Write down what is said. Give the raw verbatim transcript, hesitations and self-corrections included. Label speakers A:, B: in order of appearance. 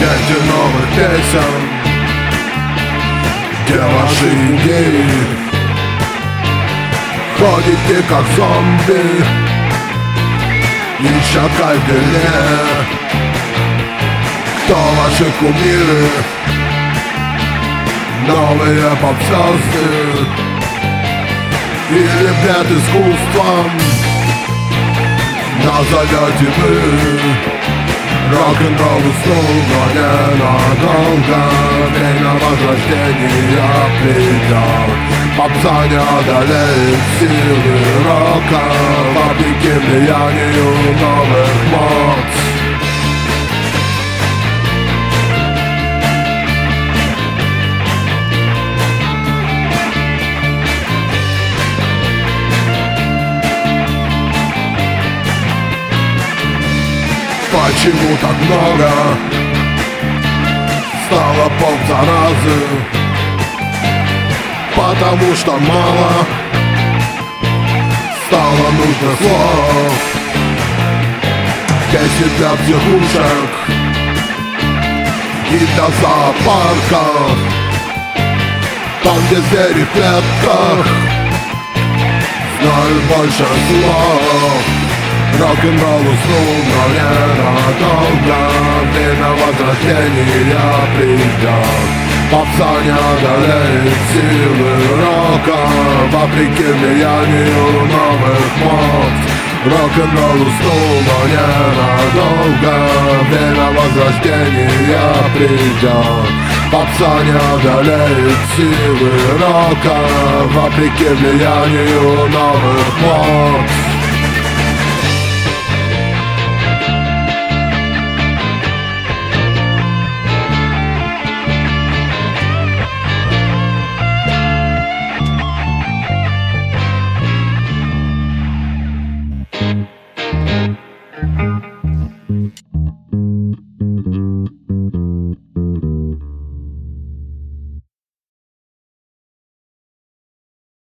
A: Ждете новых песен, где ваши идеи? Ходите как зомби, ища кайдене. Кто ваши кумиры? Новые поп-звезды или бред искусством назовете вы? Рок-н-ролл уснул, но ненадолго. Время возрождения придет. Попса не одолеет силы рока, вопреки влиянию новых мод. Почему так много стало поп-заразы? Потому что мало стало нужно слов, песни для психушек и для зоопарков. Там, где звери в клетках знают больше слов. Рок-н-ролл уснул, но ненадолго. Время возрождения придет. Попса не одолеет силы рока, вопреки влиянию новых мод. Рок-н-ролл уснул, но ненадолго. Время возрождения придет. Попса не одолеет силы рока, вопреки влиянию новых мод.